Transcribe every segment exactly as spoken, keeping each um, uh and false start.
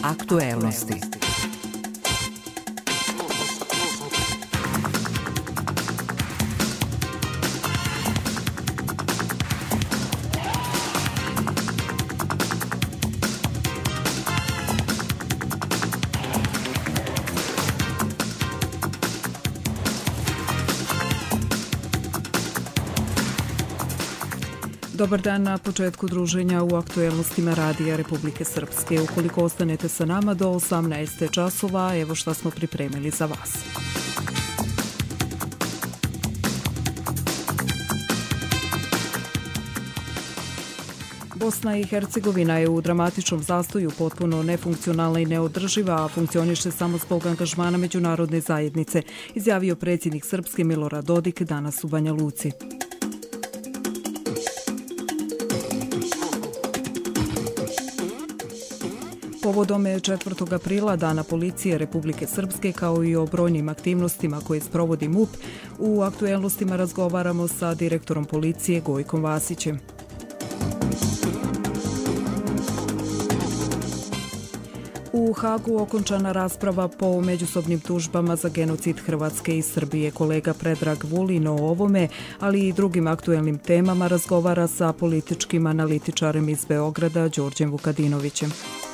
Aktuelnosti. Dobar dan na početku druženja u aktuelnostima Radija Republike Srpske. Ukoliko ostanete sa nama do osamnaest časova, evo šta smo pripremili za vas. Bosna i Hercegovina je u dramatičnom zastoju, potpuno nefunkcionalna i neodrživa, a funkcioniše samo zbog angažmana međunarodne zajednice, izjavio predsjednik Srpske Milorad Dodik danas u Banja Luci. Povodom je četvrtog aprila, Dana policije Republike Srpske, kao i o brojnim aktivnostima koje sprovodi M U P, u aktuelnostima razgovaramo sa direktorom policije Gojkom Vasićem. U Hagu okončana rasprava po međusobnim tužbama za genocid Hrvatske i Srbije. Kolega Predrag Vulin o ovome, ali i drugim aktuelnim temama razgovara sa političkim analitičarem iz Beograda Đorđem Vukadinovićem.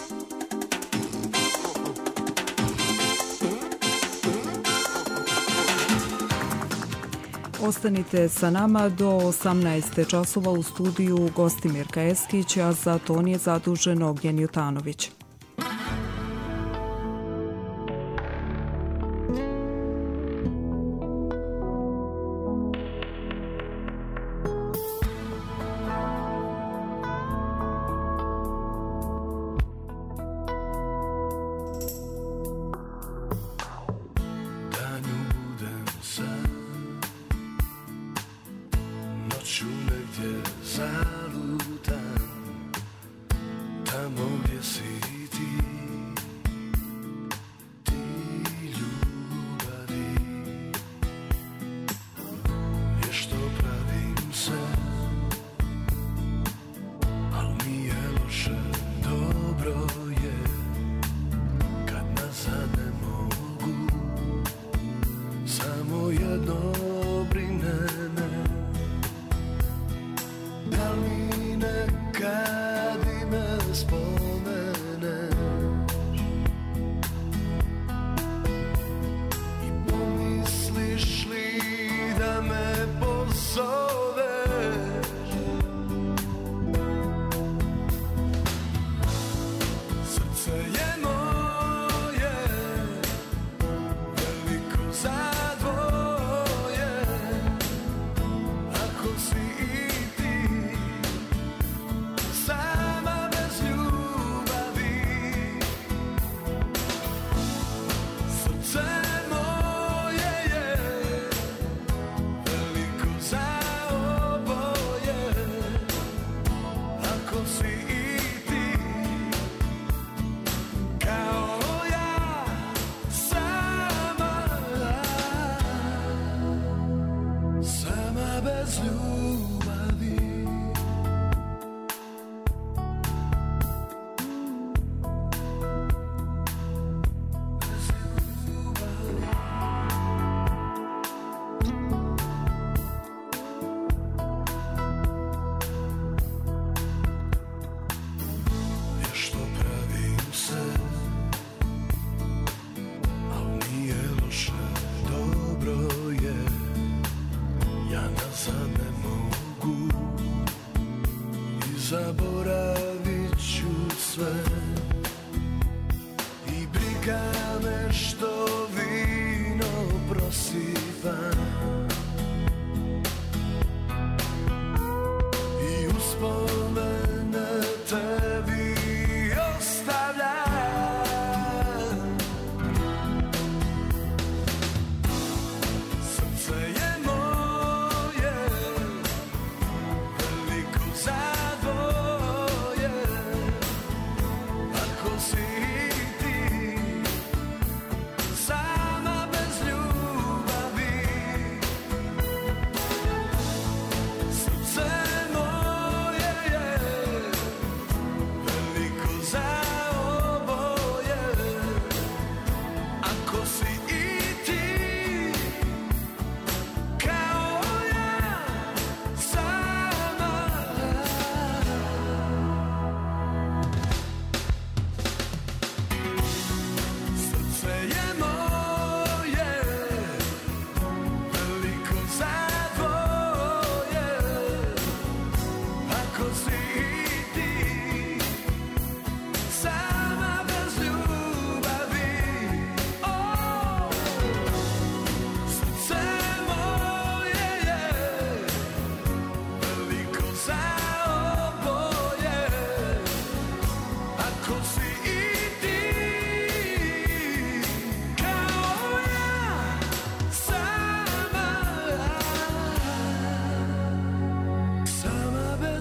Ostanite sa nama do osamnaest časova. U studiju Gostimir Kajeskić, a za ton je zadužen Ognjen Jutanović.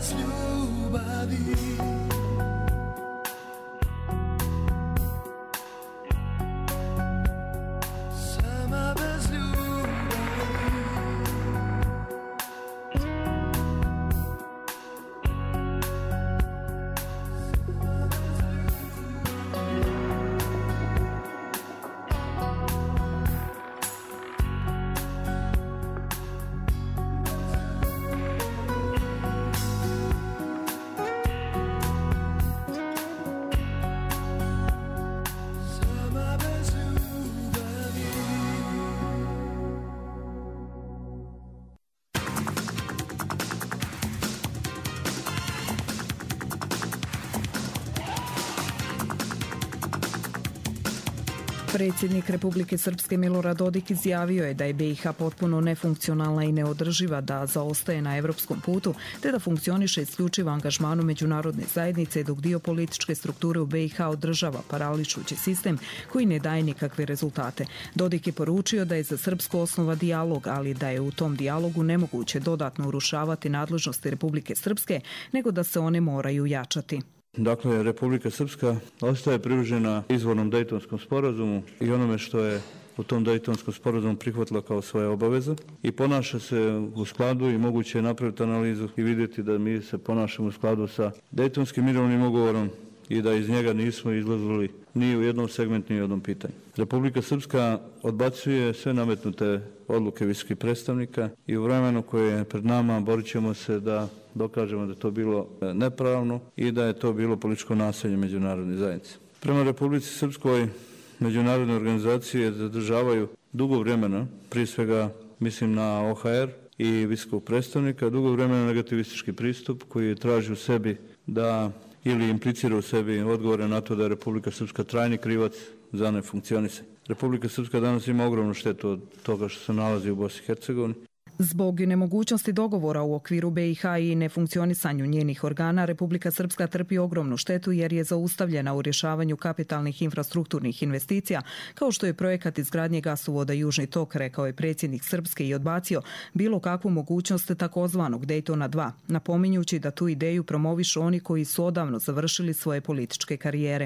Predsjednik Republike Srpske Milorad Dodik izjavio je da je be i ha potpuno nefunkcionalna i neodrživa, da zaostaje na evropskom putu, te da funkcioniše isključivo angažmanu međunarodne zajednice, dok dio političke strukture u be i ha održava parališući sistem koji ne daje nikakve rezultate. Dodik je poručio da je za Srpsku osnova dijalog, ali da je u tom dijalogu nemoguće dodatno urušavati nadležnosti Republike Srpske, nego da se one moraju jačati. Dakle, Republika Srpska ostaje privržena izvornom Dejtonskom sporazumu i onome što je u tom Dejtonskom sporazumu prihvatila kao svoje obaveze i ponaša se u skladu i moguće je napraviti analizu i vidjeti da mi se ponašamo u skladu sa Dejtonskim mirovnim ugovorom i da iz njega nismo izlazili ni u jednom segmentu, ni u jednom pitanju. Republika Srpska odbacuje sve nametnute odluke visokih predstavnika i u vremenu koje je pred nama borit ćemo se da dokažemo da je to bilo nepravno i da je to bilo političko nasilje međunarodne zajednice. Prema Republici Srpskoj međunarodne organizacije zadržavaju dugo vremena, prije svega mislim na o ha er i visokog predstavnika, dugo vremena negativistički pristup koji traži u sebi da ili implicira u sebi odgovore na to da je Republika Srpska trajni krivac za nefunkcionisanje. Republika Srpska danas ima ogromnu štetu od toga što se nalazi u Bosni i Hercegovini. Zbog nemogućnosti dogovora u okviru be i ha i nefunkcionisanju njenih organa, Republika Srpska trpi ogromnu štetu jer je zaustavljena u rješavanju kapitalnih infrastrukturnih investicija, kao što je projekat izgradnje gasovoda Južni tok, rekao je predsjednik Srpske i odbacio bilo kakvu mogućnost takozvanog Dejtona dva, napominjući da tu ideju promovišu oni koji su odavno završili svoje političke karijere.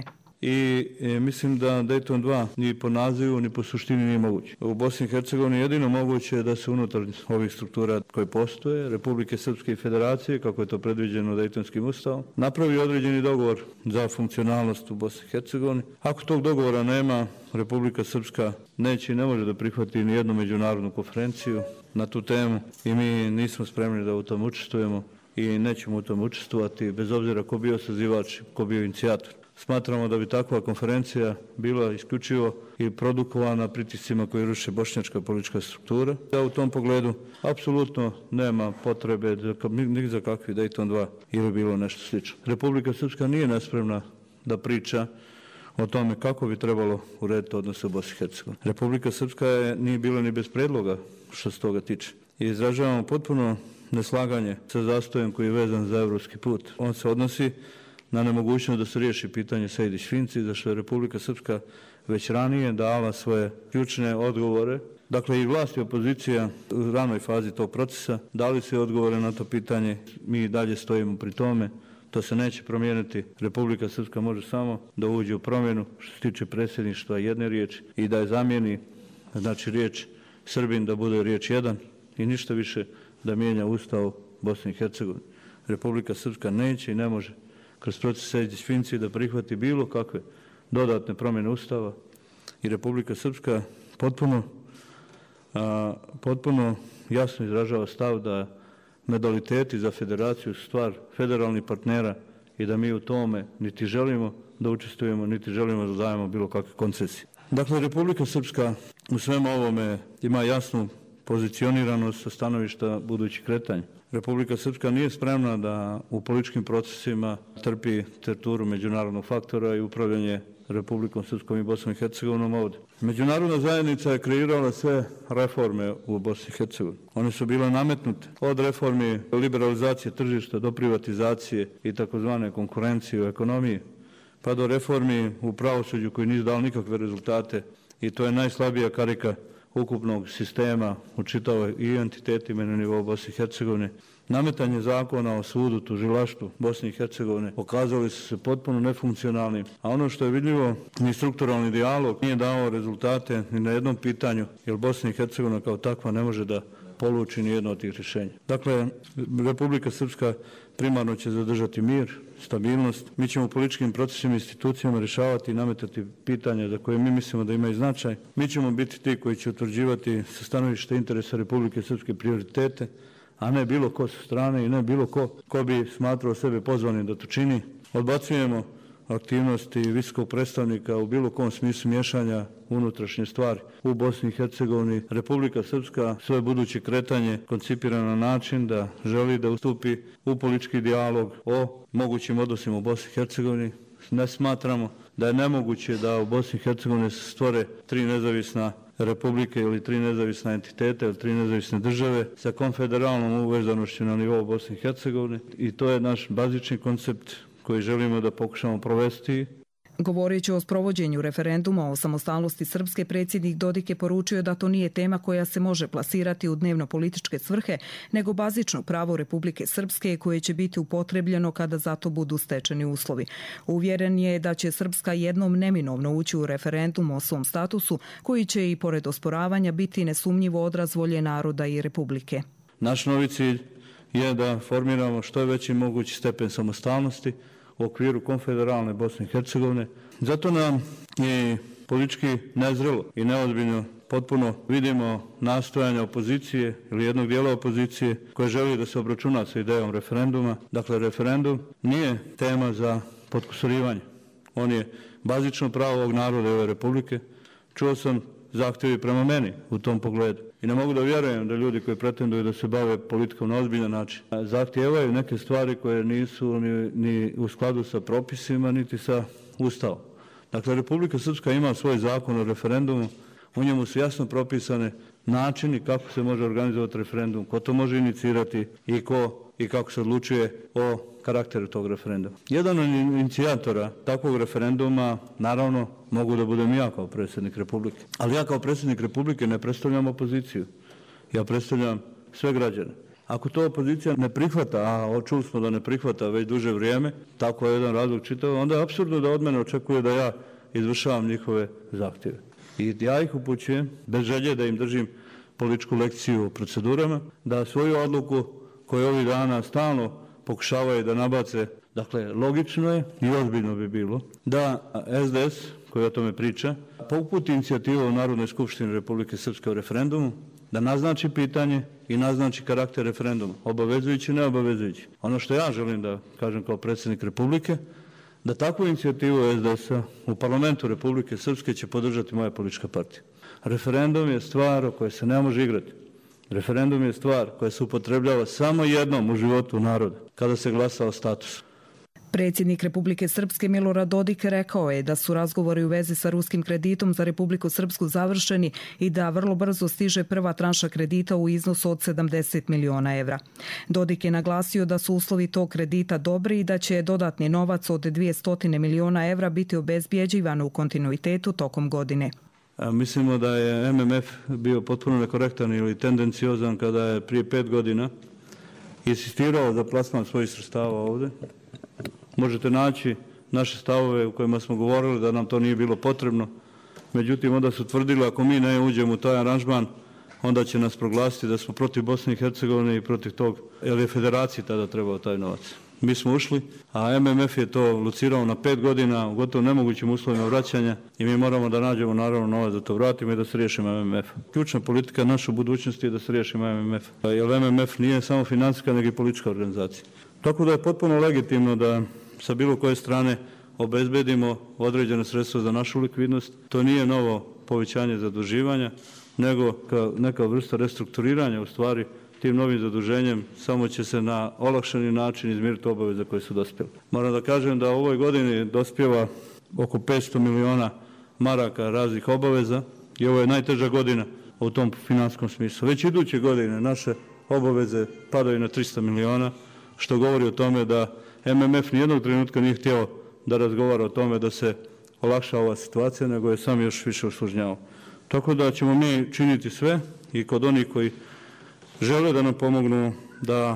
I e, mislim da Dejton dva ni po nazivu ni po suštini nije moguće. U Bosni i Hercegovini jedino moguće je da se unutar ovih struktura koje postoje, Republike Srpske i Federacije, kako je to predviđeno Dejtonskim ustavom, napravi određeni dogovor za funkcionalnost u Bosni i Hercegovini. Ako tog dogovora nema, Republika Srpska neće i ne može da prihvati ni jednu međunarodnu konferenciju na tu temu i mi nismo spremni da u tom učestvujemo i nećemo u tom učestvovati bez obzira ko bio sazivač, ko bio inicijator. Smatramo da bi takva konferencija bila isključivo i produkovana pritiscima koji ruše bošnjačka politička struktura. Da u tom pogledu apsolutno nema potrebe ni za kakvi Dejton dva ili bilo nešto slično. Republika Srpska nije nespremna da priča o tome kako bi trebalo urediti odnose u Bosni i Hercegovini. Republika Srpska je nije bila ni bez predloga što se toga tiče. I izražavamo potpuno neslaganje sa zastojem koji je vezan za evropski put. On se odnosi na nemogućnost da se riješi pitanje Sejdić-Finci, za što je Republika Srpska već ranije dala svoje ključne odgovore. Dakle, i vlast i opozicija u ranoj fazi tog procesa dali se odgovore na to pitanje. Mi dalje stojimo pri tome. To se neće promijeniti. Republika Srpska može samo da uđe u promjenu što se tiče predsjedništva jedne riječi i da je zamijeni, znači riječ Srbin da bude riječ jedan i ništa više da mijenja Ustav Bosne i Hercegovine. Republika Srpska neće i ne može kroz proces Sejdić-Finci da prihvati bilo kakve dodatne promjene Ustava i Republika Srpska potpuno, a, potpuno jasno izražava stav da modaliteti za federaciju su stvar federalnih partnera i da mi u tome niti želimo da učestvujemo, niti želimo da dajemo bilo kakve koncesije. Dakle, Republika Srpska u svemu ovome ima jasnu pozicioniranost sa stanovišta budućih kretanja. Republika Srpska nije spremna da u političkim procesima trpi terturu međunarodnog faktora i upravljanje Republikom Srpskom i Bosnom i Hercegovinom ovdje. Međunarodna zajednica je kreirala sve reforme u Bosni i Hercegovini. One su bile nametnute od reformi liberalizacije tržišta do privatizacije i takozvane konkurencije u ekonomiji, pa do reformi u pravosuđu koji nisu dali nikakve rezultate i to je najslabija karika ukupnog sistema u čitavoj i entitetima na nivou Bosne i Hercegovine nametanje zakona o sudu, tužilaštvu Bosne i Hercegovine pokazali su se potpuno nefunkcionalnim, a ono što je vidljivo, ni strukturalni dijalog nije dao rezultate ni na jednom pitanju, jer Bosna i Hercegovina kao takva ne može da poluči ni jedno od tih rješenja. Dakle, Republika Srpska primarno će zadržati mir, stabilnost. Mi ćemo u političkim procesima i institucijama rješavati i nametati pitanja za koje mi mislimo da imaju značaj. Mi ćemo biti ti koji će utvrđivati sa stanovišta interesa Republike Srpske prioritete, a ne bilo ko sa strane i ne bilo ko ko bi smatrao sebe pozvanim da to čini. Odbacujemo aktivnosti visokog predstavnika u bilo kom smislu miješanja unutrašnje stvari u Bosni i Hercegovini. Republika Srpska svoje buduće kretanje koncipira na način da želi da ustupi u politički dijalog o mogućim odnosima u Bosni i Hercegovini. Ne smatramo da je nemoguće da u Bosni i Hercegovini se stvore tri nezavisna republike ili tri nezavisna entiteta ili tri nezavisne države sa konfederalnom uvezanošću na nivou Bosne i Hercegovine i to je naš bazični koncept koji želimo da pokušamo provesti. Govoreći o sprovođenju referenduma o samostalnosti Srpske, predsjednik Dodik je poručio da to nije tema koja se može plasirati u dnevno-političke svrhe, nego bazično pravo Republike Srpske koje će biti upotrebljeno kada za to budu stečeni uslovi. Uvjeren je da će Srpska jednom neminovno ući u referendum o svom statusu, koji će i pored osporavanja biti nesumnjivo odraz volje naroda i Republike. Naš novi cilj je da formiramo što je veći mogući stepen samostalnosti u okviru konfederalne Bosne i Hercegovine. Zato nam je politički nezrelo i neozbiljno potpuno vidimo nastojanja opozicije ili jednog dijela opozicije koje želi da se obračuna sa idejom referenduma. Dakle, referendum nije tema za potkusurivanje. On je bazično pravo ovog naroda i ove republike. Čuo sam zahtjevi prema meni u tom pogledu. I ne mogu da vjerujem da ljudi koji pretenduju da se bave politikom na ozbiljan način zahtijevaju neke stvari koje nisu ni, ni u skladu sa propisima, niti sa Ustavom. Dakle, Republika Srpska ima svoj zakon o referendumu, u njemu su jasno propisane načini kako se može organizovati referendum, ko to može inicirati i ko i kako se odlučuje o karakteru tog referenduma. Jedan od inicijatora takvog referenduma, naravno, mogu da budem ja kao predsjednik Republike. Ali ja kao predsjednik Republike ne predstavljam opoziciju. Ja predstavljam sve građane. Ako to opozicija ne prihvata, a čuli smo da ne prihvata već duže vrijeme, tako je jedan razlog čitao, onda je apsurdno da od mene očekuje da ja izvršavam njihove zahtjeve. I ja ih upućujem, bez želje da im držim političku lekciju o procedurama, da svoju odluku koju ovih dana stalno pokušavaju da nabace, dakle, logično je i ozbiljno bi bilo da S D S, koji o tome priča, uputi inicijativu u Narodnoj skupštini Republike Srpske o referendumu, da naznači pitanje i naznači karakter referenduma, obavezujući i neobavezujući. Ono što ja želim da kažem kao predsjednik Republike, da takvu inicijativu S D S-a u parlamentu Republike Srpske će podržati moja politička partija. Referendum je stvar o kojoj se ne može igrati. Referendum je stvar koja se upotrebljava samo jednom u životu naroda, kada se glasa o statusu. Predsjednik Republike Srpske Milorad Dodik rekao je da su razgovori u vezi sa ruskim kreditom za Republiku Srpsku završeni i da vrlo brzo stiže prva tranša kredita u iznosu od sedamdeset miliona evra. Dodik je naglasio da su uslovi tog kredita dobri i da će dodatni novac od dvjesto miliona evra biti obezbjeđivan u kontinuitetu tokom godine. A mislimo da je M M F bio potpuno nekorektan ili tendenciozan kada je prije pet godina insistirao za plasman svojih sredstava ovdje. Možete naći naše stavove u kojima smo govorili da nam to nije bilo potrebno. Međutim, onda su tvrdili ako mi ne uđemo u taj aranžman, onda će nas proglasiti da smo protiv Bosne i Hercegovine i protiv tog, jer je federaciji tada trebao taj novac. Mi smo ušli, a M M F je to locirao na pet godina u gotovo nemogućim uslovima vraćanja i mi moramo da nađemo naravno novac da to vratimo i da se riješimo M M F. Ključna politika naše budućnosti je da se riješimo M M F. Jer M M F nije samo financijska, nego i politička organizacija. Tako da je potpuno legitimno da sa bilo koje strane obezbedimo određene sredstva za našu likvidnost. To nije novo povećanje zaduživanja, nego neka vrsta restrukturiranja u stvari. Tim novim zaduženjem samo će se na olakšani način izmiriti obaveze koje su dospjele. Moram da kažem da u ovoj godini dospjeva oko petsto miliona maraka raznih obaveza i ovo je najteža godina u tom finanskom smislu. Već iduće godine naše obaveze padaju na tristo miliona, što govori o tome da M M F nijednog trenutka nije htio da razgovara o tome da se olakša ova situacija, nego je sam još više usložnjavao. Tako da ćemo mi činiti sve i kod onih koji žele da nam pomognu da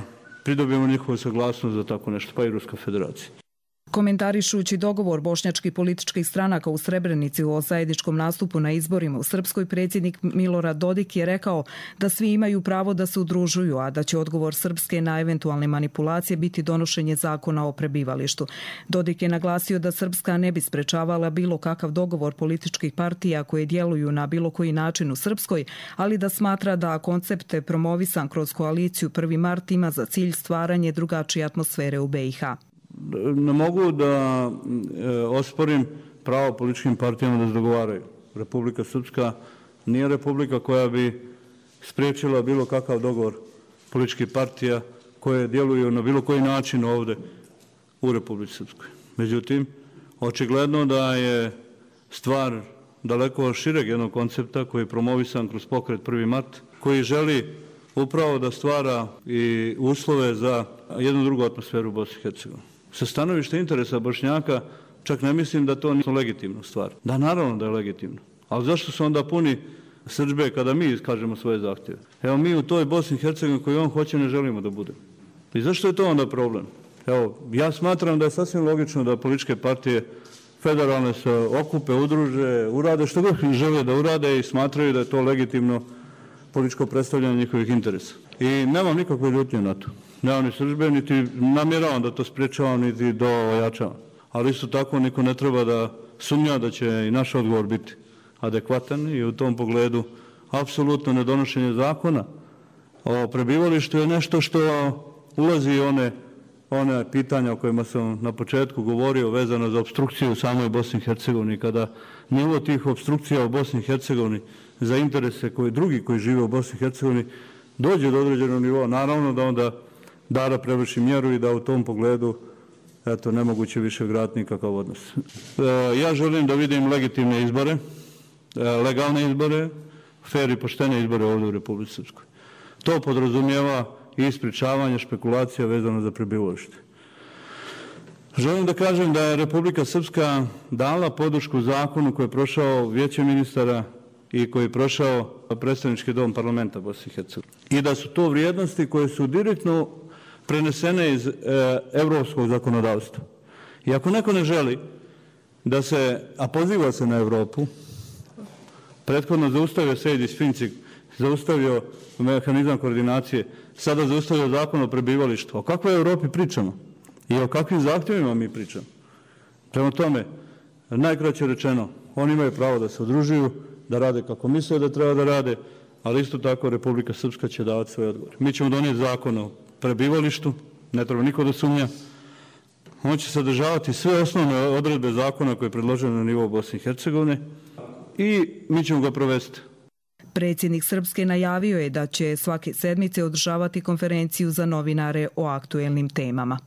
pridobijemo njihovu saglasnost za tako nešto, pa i Ruska federacija. Komentarišući dogovor bošnjačkih političkih stranaka u Srebrenici o zajedničkom nastupu na izborima u Srpskoj, predsjednik Milorad Dodik je rekao da svi imaju pravo da se udružuju, a da će odgovor Srpske na eventualne manipulacije biti donošenje zakona o prebivalištu. Dodik je naglasio da Srpska ne bi sprečavala bilo kakav dogovor političkih partija koje djeluju na bilo koji način u Srpskoj, ali da smatra da koncept promovisan kroz koaliciju prvi mart ima za cilj stvaranje drugačije atmosfere u be i ha. Ne mogu da e, osporim pravo političkim partijama da se dogovaraju. Republika Srpska nije republika koja bi spriječila bilo kakav dogovor političkih partija koje djeluju na bilo koji način ovdje u Republici Srpskoj. Međutim, očigledno da je stvar daleko šireg jednog koncepta koji je promovisan kroz pokret prvi mart, koji želi upravo da stvara i uslove za jednu drugu atmosferu u Bosni i Hercegovini. Sa stanovišta interesa Bošnjaka čak ne mislim da to nije legitimna stvar. Da, naravno da je legitimno. Ali zašto su onda puni srdžbe kada mi iskažemo svoje zahtjeve? Evo, mi u toj Bosni i Hercegovini koju on hoće ne želimo da budemo. I zašto je to onda problem? Evo, ja smatram da je sasvim logično da političke partije federalne se okupe, udruže, urade što god žele da urade i smatraju da je to legitimno političko predstavljanje njihovih interesa. I nemam nikakve ljutnje na to. Nemam ni srdžbe, niti namjeravam da to spriječavam, niti da ojačavam. Ali isto tako niko ne treba da sumnja da će i naš odgovor biti adekvatan i u tom pogledu apsolutno nedonošenje zakona o prebivalištu je nešto što ulazi u one, one pitanja o kojima sam na početku govorio vezano za opstrukciju u samoj Bosni i Hercegovini. Kada nivo tih opstrukcija u Bosni i Hercegovini za interese koji drugi koji žive u Bosni i Hercegovini dođe do određenog nivoa, naravno da onda Dara prevrši mjeru i da u tom pogledu eto, nemoguće više graditi nikakav odnos. E, ja želim da vidim legitimne izbore, e, legalne izbore, fer i poštene izbore ovdje u Republici Srpskoj. To podrazumijeva i ispričavanje špekulacija vezano za prebivalište. Želim da kažem da je Republika Srpska dala podršku zakonu koji je prošao Vijeće ministara i koji je prošao predstavnički dom parlamenta Bosne i Hercegovine. I da su to vrijednosti koje su direktno prenesene iz e, evropskog zakonodavstva. I ako neko ne želi da se, a poziva se na Evropu, prethodno zaustavio Sejdić Finci, zaustavio mehanizam koordinacije, sada zaustavio zakon o prebivalištu. O kakvoj Evropi pričamo? I o kakvim zahtjevima mi pričamo? Prema tome, najkraće rečeno, oni imaju pravo da se udružuju, da rade kako misle da treba da rade, ali isto tako Republika Srpska će davati svoj odgovor. Mi ćemo donijeti zakon o prebivalištu, ne treba niko da sumnja. On će sadržavati sve osnovne odredbe zakona koje je predloženo na nivou Bosne i Hercegovine i mi ćemo ga provesti. Predsjednik Srpske najavio je da će svake sedmice održavati konferenciju za novinare o aktuelnim temama.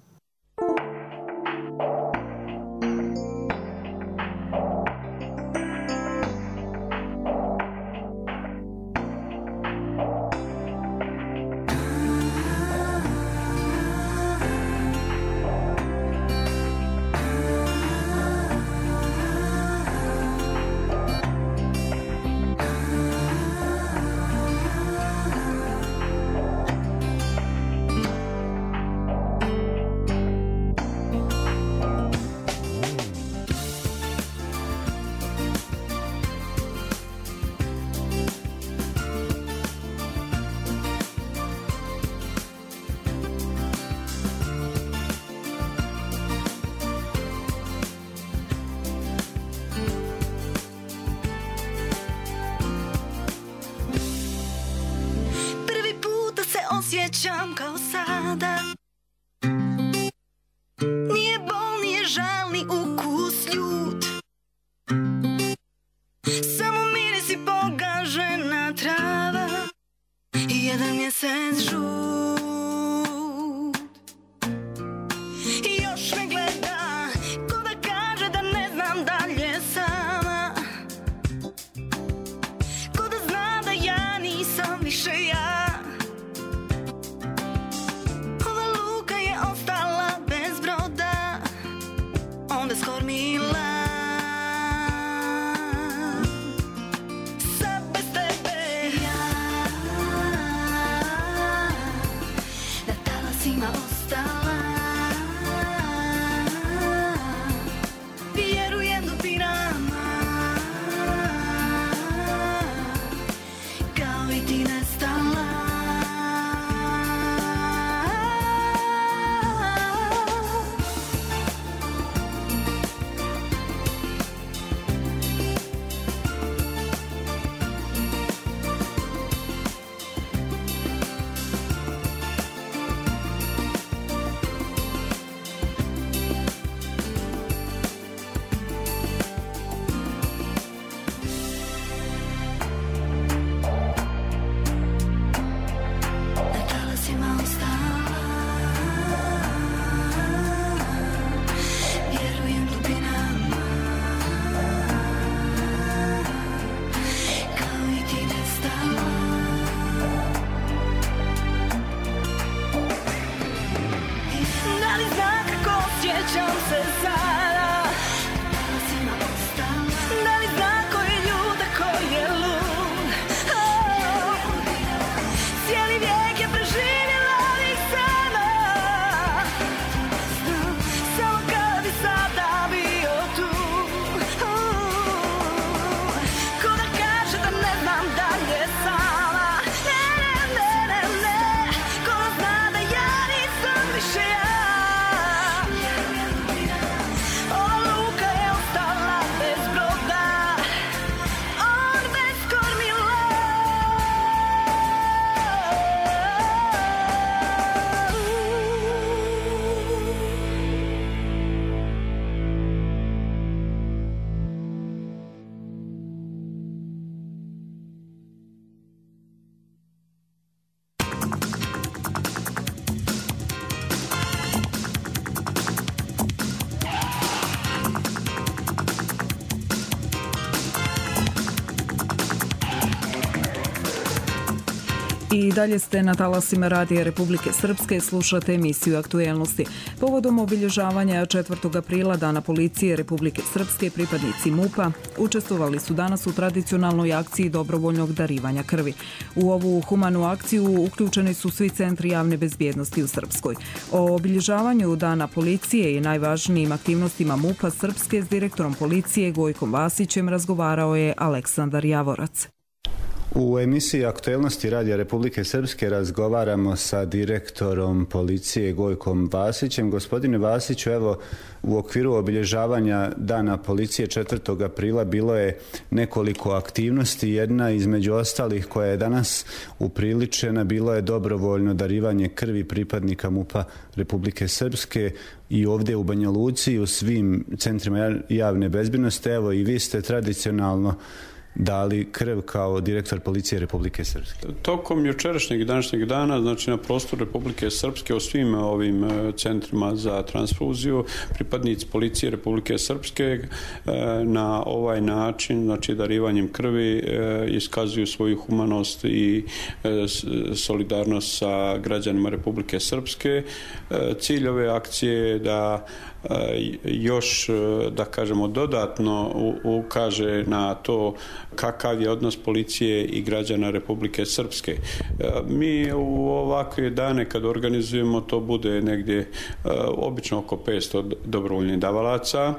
I dalje ste na talasima Radija Republike Srpske, slušate emisiju Aktuelnosti. Povodom obilježavanja četvrtog aprila Dana policije Republike Srpske, pripadnici MUP-a učestvovali su danas u tradicionalnoj akciji dobrovoljnog darivanja krvi. U ovu humanu akciju uključeni su svi centri javne bezbjednosti u Srpskoj. O obilježavanju Dana policije i najvažnijim aktivnostima MUP-a Srpske s direktorom policije Gojkom Vasićem razgovarao je Aleksandar Javorac. U emisiji Aktuelnosti Radija Republike Srpske razgovaramo sa direktorom policije Gojkom Vasićem. Gospodine Vasiću, evo u okviru obilježavanja Dana policije četvrtog aprila bilo je nekoliko aktivnosti. Jedna između ostalih koja je danas upriličena bilo je dobrovoljno darivanje krvi pripadnika MUP-a Republike Srpske i ovdje u Banja Luci i u svim centrima javne bezbjednosti. Evo i vi ste tradicionalno dali krv kao direktor policije Republike Srpske. Tokom jučerašnjeg i današnjeg dana, znači na prostoru Republike Srpske, u svim ovim centrima za transfuziju, pripadnici policije Republike Srpske na ovaj način, znači darivanjem krvi, iskazuju svoju humanost i solidarnost sa građanima Republike Srpske. Cilj ove akcije je da još, da kažemo, dodatno ukaže na to kakav je odnos policije i građana Republike Srpske. Mi u ovakve dane kad organizujemo, to bude negdje obično oko petsto dobrovoljnih davalaca.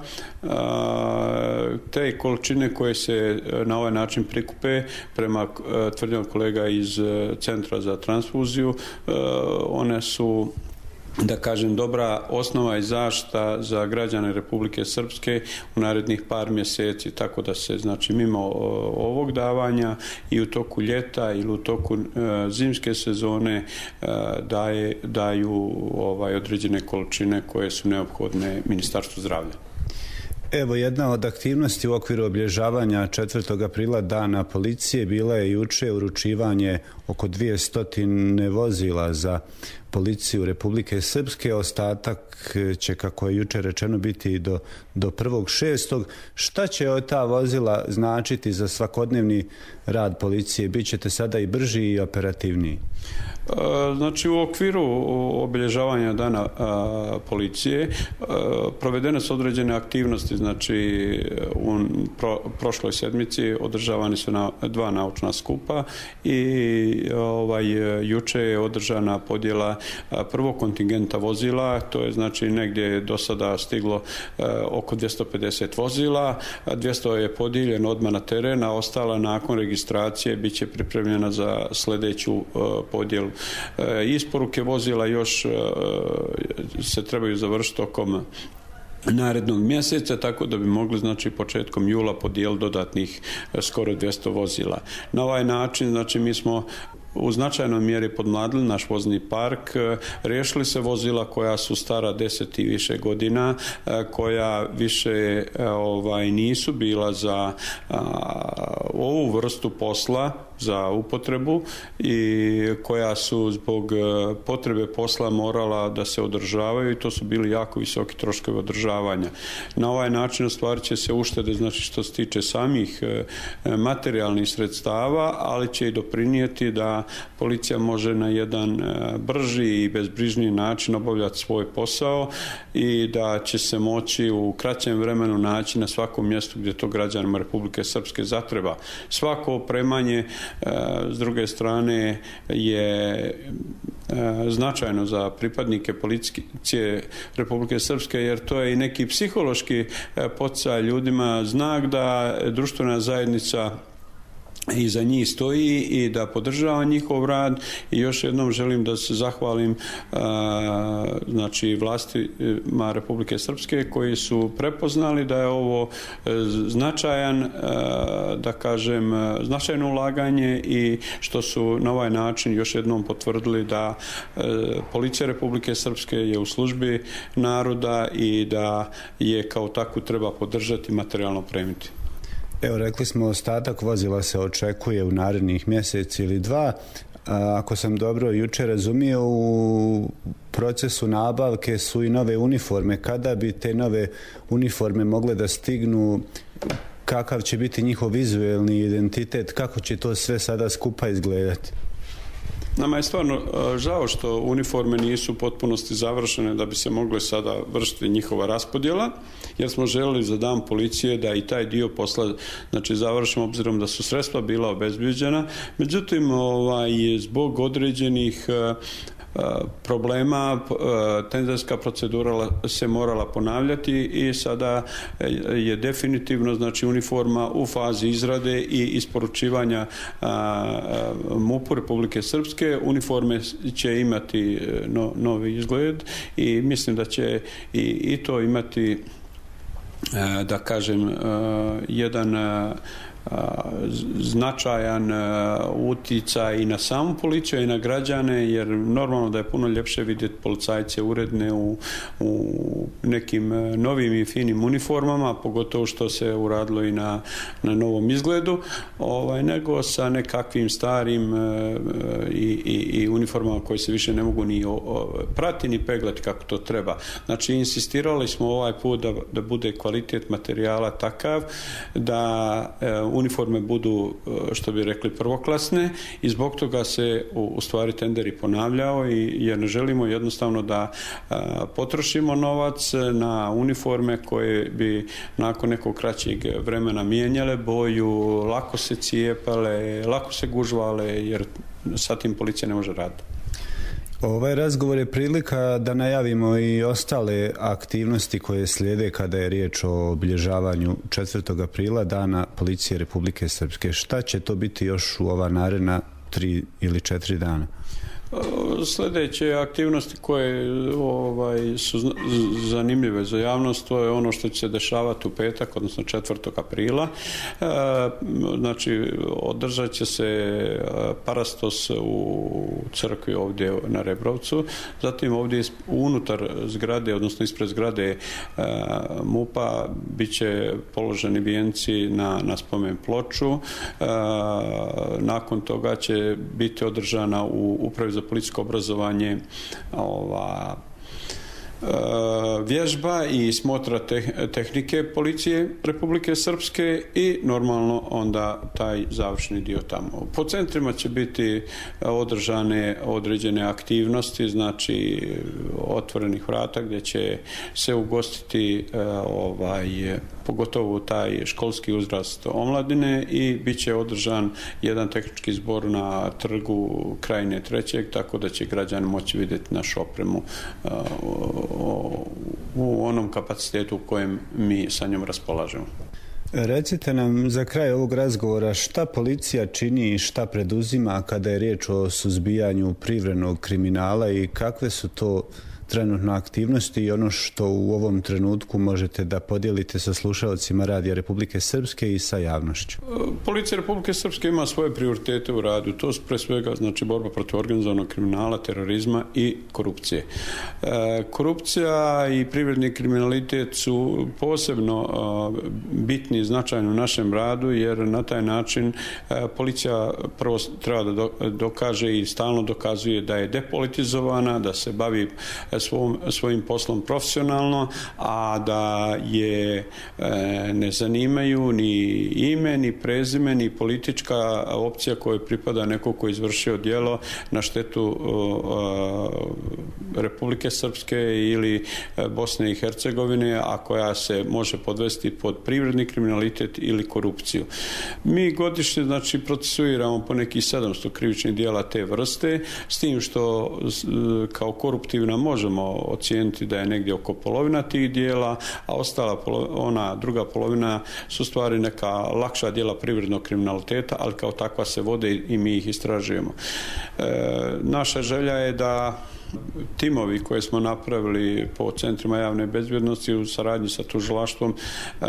Te količine koje se na ovaj način prikupe prema tvrdnjama kolega iz Centra za transfuziju, one su, da kažem, dobra osnova i zaštita za građane Republike Srpske u narednih par mjeseci, tako da se, znači, mimo ovog davanja i u toku ljeta ili u toku zimske sezone daje, daju ovaj, određene količine koje su neophodne Ministarstvu zdravlja. Evo, jedna od aktivnosti u okviru obilježavanja četvrtog aprila Dana policije bila je juče uručivanje oko dvjesto vozila za policiju Republike Srpske. Ostatak će, kako je juče rečeno, biti do, do prvog šestog. Šta će od ta vozila značiti za svakodnevni rad policije? Bićete sada i brži i operativniji? Znači, u okviru obilježavanja Dana a, policije a, provedene su određene aktivnosti. Znači, u pro, prošloj sedmici održavani su na, dva naučna skupa i ovaj, juče je održana podjela a, prvog kontingenta vozila. To je, znači, negdje do sada stiglo a, oko dvjesto pedeset vozila, a dvjesto je podijeljeno odmah na teren, a ostala nakon registracije bit će pripremljena za sljedeću a, podjelu. Isporuke vozila još se trebaju završiti tokom narednog mjeseca, tako da bi mogli, znači, početkom jula podijeliti dodatnih skoro dvjesto vozila. Na ovaj način, znači, mi smo u značajnoj mjeri podmladili naš vozni park, riješili se vozila koja su stara deset i više godina, koja više ovaj, nisu bila za a, ovu vrstu posla, za upotrebu, i koja su zbog potrebe posla morala da se održavaju, i to su bili jako visoki troškovi održavanja. Na ovaj način ostvarit će se uštede, znači, što se tiče samih materijalnih sredstava, ali će i doprinijeti da policija može na jedan brži i bezbrižniji način obavljati svoj posao i da će se moći u kraćem vremenu naći na svakom mjestu gdje to građanima Republike Srpske zatreba. Svako opremanje, s druge strane, je značajno za pripadnike policije Republike Srpske, jer to je i neki psihološki poticaj ljudima, znak da društvena zajednica i za njih stoji i da podržava njihov rad. I još jednom želim da se zahvalim a, znači vlastima Republike Srpske koji su prepoznali da je ovo značajan, a, da kažem, značajno ulaganje, i što su na ovaj način još jednom potvrdili da a, policija Republike Srpske je u službi naroda i da je kao takvu treba podržati i materijalno opremiti. Evo, rekli smo, ostatak vozila se očekuje u narednih mjesec ili dva. A, ako sam dobro jučer razumio, u procesu nabavke su i nove uniforme. Kada bi te nove uniforme mogle da stignu? Kakav će biti njihov vizuelni identitet? Kako će to sve sada skupa izgledati? Nama je stvarno žao što uniforme nisu u potpunosti završene da bi se mogle sada vršiti njihova raspodjela, jer smo želeli za dan policije da i taj dio posla, znači, završimo, obzirom da su sredstva bila obezbijeđena. Međutim, ovaj, zbog određenih problema tenderska procedura se morala ponavljati i sada je definitivno, znači, uniforma u fazi izrade i isporučivanja MUP-u Republike Srpske. Uniforme će imati no, novi izgled i mislim da će i, i to imati, da kažem, jedan značajan uticaj i na samu policiju i na građane, jer normalno da je puno ljepše vidjeti policajce uredne u, u nekim novim i finim uniformama, pogotovo što se uradilo i na, na novom izgledu, ovaj, nego sa nekakvim starim i, i, i uniformama koje se više ne mogu ni prati ni peglati kako to treba. Znači, insistirali smo ovaj put da, da bude kvalitet materijala takav da uniforme budu, što bi rekli, prvoklasne i zbog toga se u, u stvari tenderi ponavljao, i jer ne želimo jednostavno da a, potrošimo novac na uniforme koje bi nakon nekog kraćeg vremena mijenjale boju, lako se cijepale, lako se gužvale, jer sa tim policija ne može raditi. Ovaj razgovor je prilika da najavimo i ostale aktivnosti koje slijede kada je riječ o obilježavanju četvrtog aprila, Dana policije Republike Srpske. Šta će to biti još u ova naredna tri ili četiri dana? Sljedeće aktivnosti koje ovaj, su zanimljive za javnost, to je ono što će se dešavati u petak, odnosno četvrtog aprila. E, znači, održat će se parastos u crkvi ovdje na Rebrovcu, zatim ovdje unutar zgrade, odnosno ispred zgrade e, MUP-a bit će položeni vijenci na, na spomen ploču. E, nakon toga će biti održana u Upravi za policijsko obrazovanje ova vježba i smotra tehnike policije Republike Srpske i normalno onda taj završni dio tamo. Po centrima će biti održane određene aktivnosti, znači otvorenih vrata gdje će se ugostiti ovaj, pogotovo taj školski uzrast omladine, i bit će održan jedan tehnički zbor na trgu Krajine trećeg, tako da će građani moći vidjeti našu opremu u onom kapacitetu u kojem mi sa njom raspolažemo. Recite nam za kraj ovog razgovora šta policija čini i šta preduzima kada je riječ o suzbijanju privrednog kriminala i kakve su to trenutno aktivnosti i ono što u ovom trenutku možete da podijelite sa slušalcima Radija Republike Srpske i sa javnošću. Policija Republike Srpske ima svoje prioritete u radu. To su pre svega, znači, borba protiv organizovanog kriminala, terorizma i korupcije. E, korupcija i privredni kriminalitet su posebno a, bitni i značajni u našem radu, jer na taj način a, policija prvo treba da do, dokaže i stalno dokazuje da je depolitizovana, da se bavi Svom, svojim poslom profesionalno, a da je e, ne zanimaju ni ime, ni prezime, ni politička opcija koja pripada neko ko je izvršio djelo na štetu e, Republike Srpske ili Bosne i Hercegovine, a koja se može podvesti pod privredni kriminalitet ili korupciju. Mi godišnje, znači, procesuiramo po nekih sedamsto krivičnih djela te vrste, s tim što kao koruptivna možemo ocijeniti da je negdje oko polovina tih dijela, a ostala ona druga polovina su stvari neka lakša djela privrednog kriminaliteta, ali kao takva se vode i mi ih istražujemo. E, naša želja je da timovi koje smo napravili po centrima javne bezbjednosti u saradnji sa tužilaštvom e,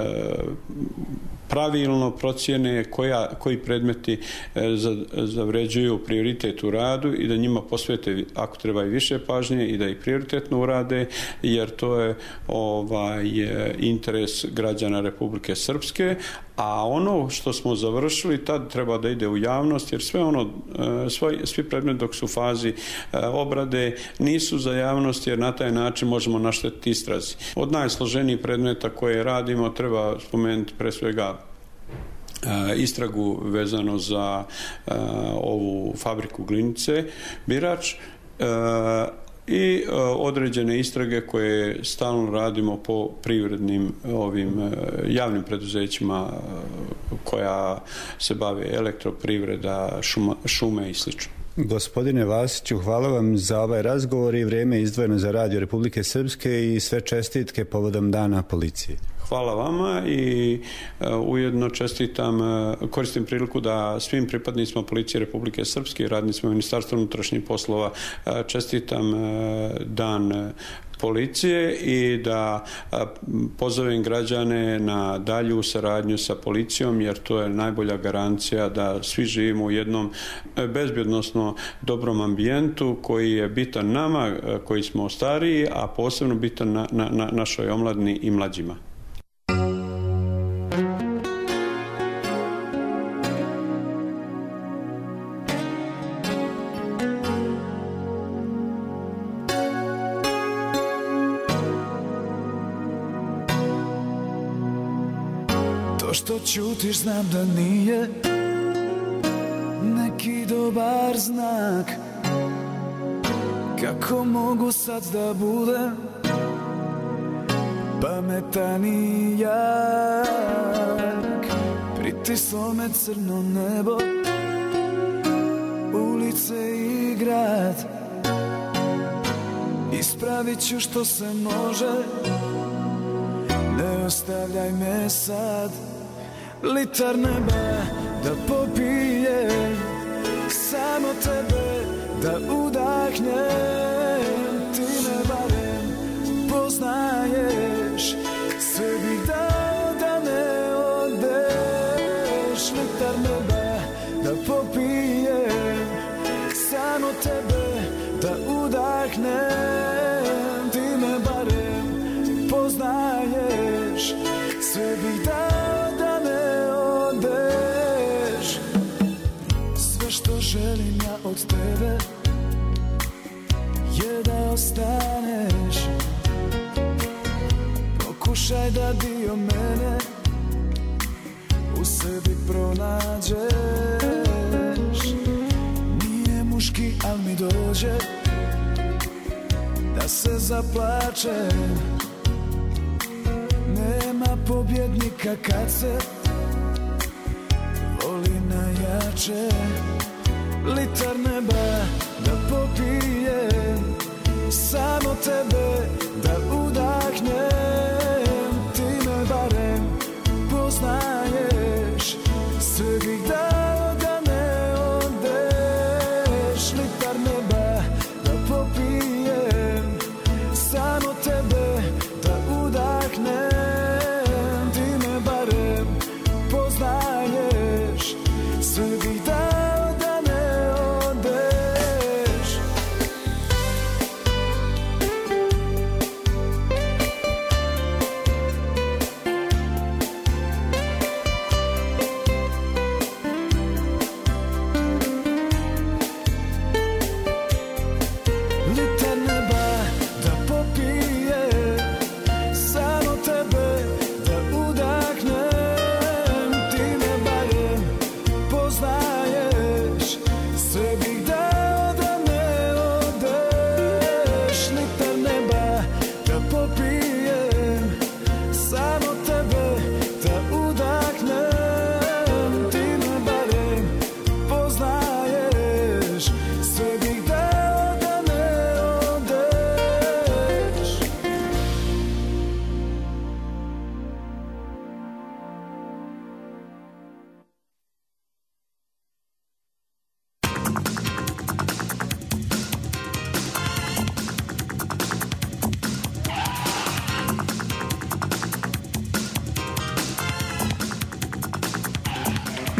pravilno procjene koja, koji predmeti e, zavređuju prioritet u radu i da njima posvete, ako treba, i više pažnje i da ih prioritetno urade, jer to je ovaj, interes građana Republike Srpske. A ono što smo završili tad treba da ide u javnost, jer sve ono, svi, svi predmeti dok su u fazi obrade nisu za javnost, jer na taj način možemo naštetiti istrazi. Od najsloženijih predmeta koje radimo treba spomenuti pre svega istragu vezano za ovu fabriku glinice Birač i određene istrage koje stalno radimo po privrednim ovim javnim preduzećima koja se bave elektroprivreda, šuma, šume i sl. Gospodine Vasiću, hvala vam za ovaj razgovor i vrijeme izdvojeno za Radio Republike Srpske i sve čestitke povodom Dana policije. Hvala vama i uh, ujedno čestitam, uh, koristim priliku da svim pripadnicima Policije Republike Srpske i radnicima Ministarstva unutrašnjih poslova uh, čestitam uh, Dan uh, policije i da uh, pozovem građane na dalju saradnju sa policijom, jer to je najbolja garancija da svi živimo u jednom uh, bezbjednosno dobrom ambijentu koji je bitan nama, uh, koji smo stariji, a posebno bitan na, na, na našoj omladini i mlađima. Što ćutiš znam da nije neki dobar znak. Kako mogu sad da budem pametan i jak? Pritislo me crno nebo, ulice i grad. Ispravit ću što se može, ne ostavljaj me sad. Litar neba da popijem, samo tebe da udahnem. Ti me barem poznaješ, sve bih dao da ne odeš. Litar neba da popijem, samo tebe da udahnem. Ti me barem poznaješ, sve bih dao želim ja od tebe je da ostaneš. Pokušaj da dio mene u sebi pronađeš. Nije muški, al mi dođe da se zaplačem. Nema pobjednika kad se voli najjače. Litar neba da popijem, samo tebe da udahnem. Ti me barem poznaješ, sve bih dao da ne odeš. Litar neba da popijem, samo tebe da udahnem. Ti me barem poznaješ, sve bih dao.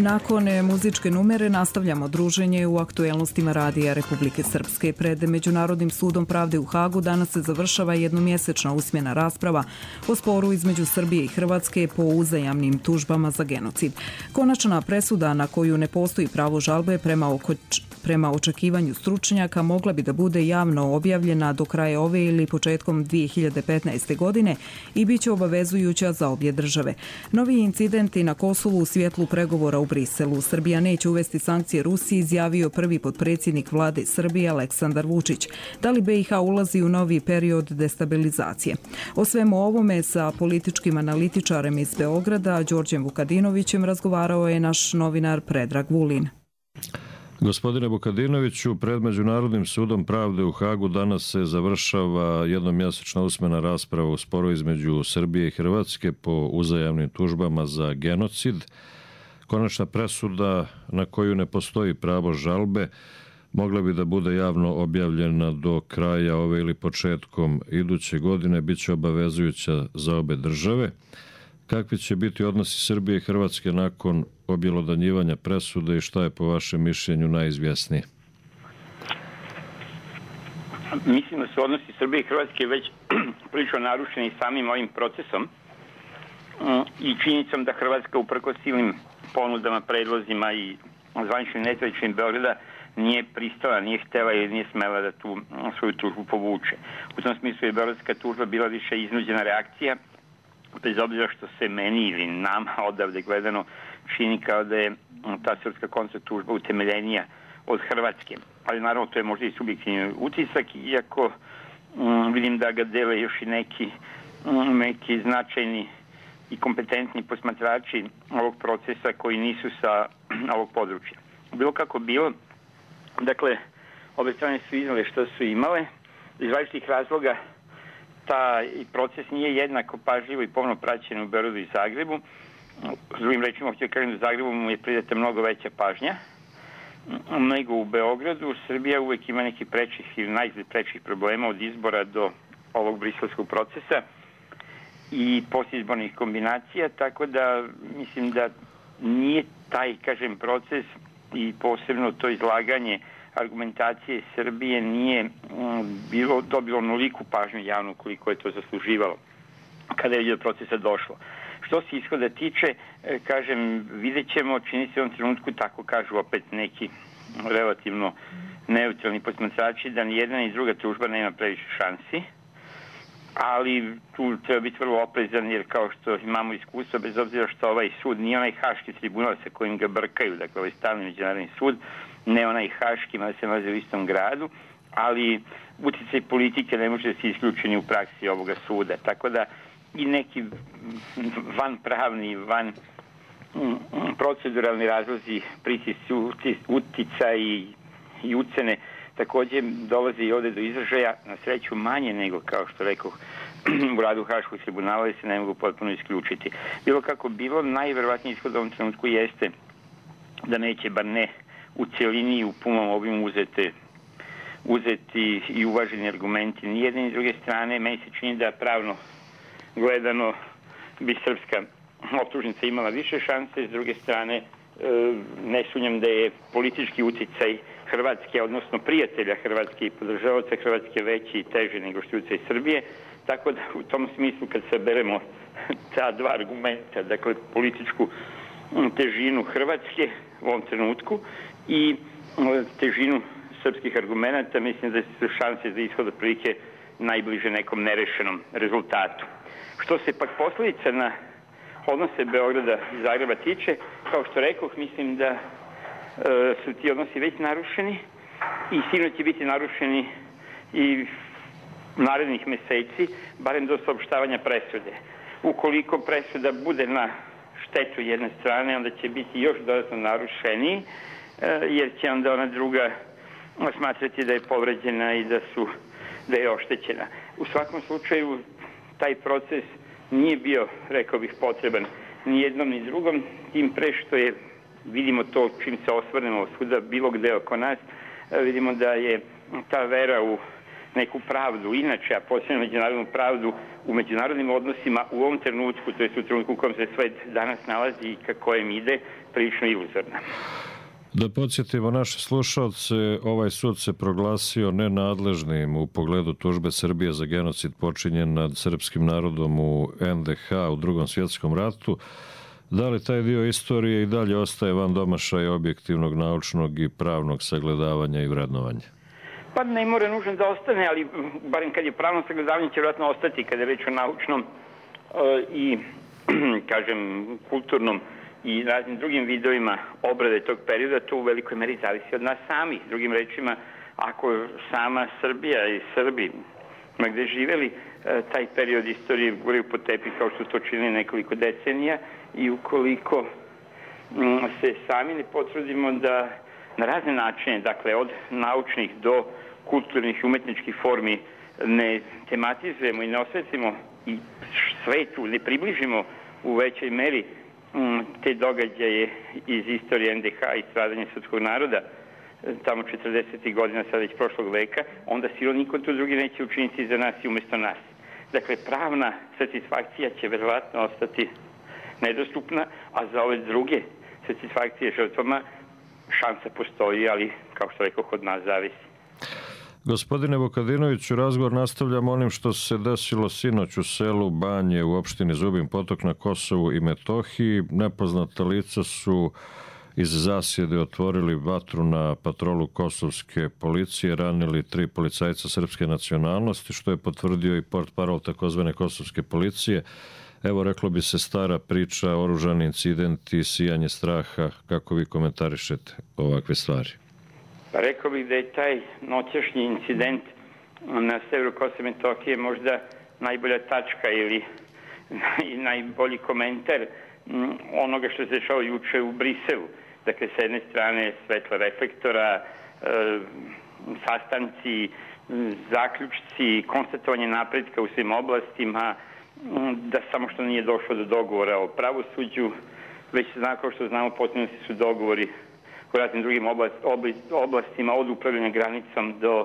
Nakon muzičke numere nastavljamo druženje u aktuelnostima Radija Republike Srpske. Pred Međunarodnim sudom pravde u Hagu danas se završava jednomjesečna usmena rasprava o sporu između Srbije i Hrvatske po uzajamnim tužbama za genocid. Konačna presuda na koju ne postoji pravo žalbe prema okoč... prema očekivanju stručnjaka mogla bi da bude javno objavljena do kraja ove ili početkom dvije hiljade petnaeste. godine i bit će obavezujuća za obje države. Novi incidenti na Kosovu u svjetlu pregovora u Briselu. Srbija neće uvesti sankcije Rusiji, izjavio prvi potpredsjednik vlade Srbije Aleksandar Vučić. Da li B i H ulazi u novi period destabilizacije? O svemu ovome sa političkim analitičarem iz Beograda, Đorđem Vukadinovićem, razgovarao je naš novinar Predrag Vulin. Gospodine Vukadinoviću, pred Međunarodnim sudom pravde u Hagu danas se završava jednomjesečna usmena rasprava u sporu između Srbije i Hrvatske po uzajamnim tužbama za genocid. Konačna presuda na koju ne postoji pravo žalbe mogla bi da bude javno objavljena do kraja ove ili početkom iduće godine, bit će obavezujuća za obe države. Kakvi će biti odnosi Srbije i Hrvatske nakon objelodanjivanja presude i šta je po vašem mišljenju najizvjesnije? Mislim da su odnosi Srbije i Hrvatske već prilično narušeni samim ovim procesom i činjenicom da Hrvatska uprkos silnim ponudama, predlozima i zvaničnim netvečnim Beograda nije pristala, nije htela ili nije smela da tu svoju tužbu povuče. U tom smislu je beogradska tužba bila više iznuđena reakcija, bez obzira što se meni ili nama odavde gledano čini kao da je ta srpska kontra tužba utemeljenija od Hrvatske. Ali naravno to je možda i subjektivni utisak, iako um, vidim da ga dele još i neki, um, neki značajni i kompetentni posmatrači ovog procesa koji nisu sa ovog područja. Bilo kako bilo, dakle, obe strane su iznale što su imale. Iz različitih razloga taj proces nije jednako pažljivo i pomno praćen u Beogradu i Zagrebu. S drugim rečima, hoću kažem da u Zagrebu mu je pridata mnogo veća pažnja nego u Beogradu. Srbija uvek ima neki prečih ili najzgled prečih problema od izbora do ovog briselskog procesa i postizbornih kombinacija, tako da mislim da nije taj, kažem, proces i posebno to izlaganje argumentacije Srbije nije bilo dobilo onoliku pažnju javnu koliko je to zasluživalo kada je do procesa došlo. Što se ishoda tiče, kažem, vidjet ćemo, čini se u ovom trenutku, tako kažu opet neki relativno neutralni posmatrači, da ni jedna ni druga tužba nema previše šansi, ali tu treba biti vrlo oprezan, jer kao što imamo iskustvo, bez obzira što ovaj sud nije onaj haški tribunal sa kojim ga brkaju, dakle ovaj stalni međunarodni sud, ne onaj haški, mada se nalazi u istom gradu, ali uticaj politike ne može da se isključeni u praksi ovoga suda. Tako da i neki van pravni, van proceduralni razlozi, pritisci, uticaj i, i ucene također dolaze i ovde do izražaja, na sreću manje nego, kao što rekao, u radu Haškog tribunala i se ne mogu potpuno isključiti. Bilo kako bilo, najverovatniji ishod u ovom trenutku jeste da neće, bar ne u cijelini i u punom obimu uzete, uzeti i uvaženi argumenti ni jedne ni druge strane. Meni se čini da pravno gledano bi srpska optužnica imala više šanse, s druge strane ne sumnjam da je politički uticaj Hrvatske, odnosno prijatelja Hrvatske i podržavaoca Hrvatske veći i teži nego što je uticaj Srbije, tako da u tom smislu kad saberemo ta dva argumenta, dakle političku težinu Hrvatske u ovom trenutku i težinu srpskih argumenta, mislim da su šanse za ishod otprilike najbliže nekom nerešenom rezultatu. Što se pak posljedica na odnose Beograda i Zagreba tiče, kao što rekoh, mislim da e, su ti odnosi već narušeni i sigurno će biti narušeni i narednih meseci, barem do saopštavanja presude. Ukoliko presuda bude na štetu jedne strane, onda će biti još dodatno narušeniji, e, jer će onda ona druga smatrati da je povređena i da su da je oštećena. U svakom slučaju, taj proces nije bio, rekao bih, potreban ni jednom ni drugom, tim pre što je, vidimo to čim se osvrnemo svuda bilo gde oko nas, vidimo da je ta vera u neku pravdu, inače, a posebno međunarodnu pravdu u međunarodnim odnosima u ovom trenutku, to je u trenutku u kojem se svet danas nalazi i ka kojem ide, prilično iluzorna. Da podsjetimo naše slušalce, ovaj sud se proglasio nenadležnim u pogledu tužbe Srbije za genocid počinjen nad srpskim narodom u en de ha u Drugom svjetskom ratu. Da li taj dio istorije i dalje ostaje van domašaja objektivnog, naučnog i pravnog sagledavanja i vrednovanja? Pa ne mora nužno da ostane, ali barem kad je pravno sagledavanje će vjerojatno ostati kada je reč o naučnom i, kažem, kulturnom i raznim drugim vidovima obrade tog perioda. To u velikoj meri zavisi od nas samih. Drugim rečima, ako sama Srbija i Srbi gde živeli taj period istorije guraju po tepih kao što to čini nekoliko decenija i ukoliko se sami ne potrudimo da na razne načine, dakle od naučnih do kulturnih i umetničkih formi ne tematizujemo i ne osvetimo i svetu, ne približimo u većoj meri te događaje iz istorije en de ha i stradanja srpskog naroda tamo četrdesetih godina sada već prošlog veka, onda sigurno niko to drugi neće učiniti za nas i umjesto nas. Dakle, pravna satisfakcija će verovatno ostati nedostupna, a za ove druge satisfakcije žrtvama šansa postoji, ali kao što rekao, od nas zavisi. Gospodine Vukadinoviću, razgovor nastavljamo onim što se desilo sinoć u selu Banje u opštini Zubin Potok na Kosovu i Metohiji. Nepoznata lica su iz zasjede otvorili vatru na patrolu kosovske policije, ranili tri policajca srpske nacionalnosti, što je potvrdio i portparol takozvane kosovske policije. Evo, reklo bi se stara priča, oružani incidenti, sijanje straha. Kako vi komentarišete ovakve stvari? Pa rekao bih da je taj noćašnji incident na severu Kosova i Metohije možda najbolja tačka ili najbolji komentar onoga što se dešao juče u Briselu. Dakle, s jedne strane svetla reflektora, sastanci, zaključci, konstatovanje napretka u svim oblastima, da samo što nije došlo do dogovora o pravosuđu, već znako što znamo, postignuti su dogovori u raznim drugim oblast, oblastima, od upravljanja granicom do,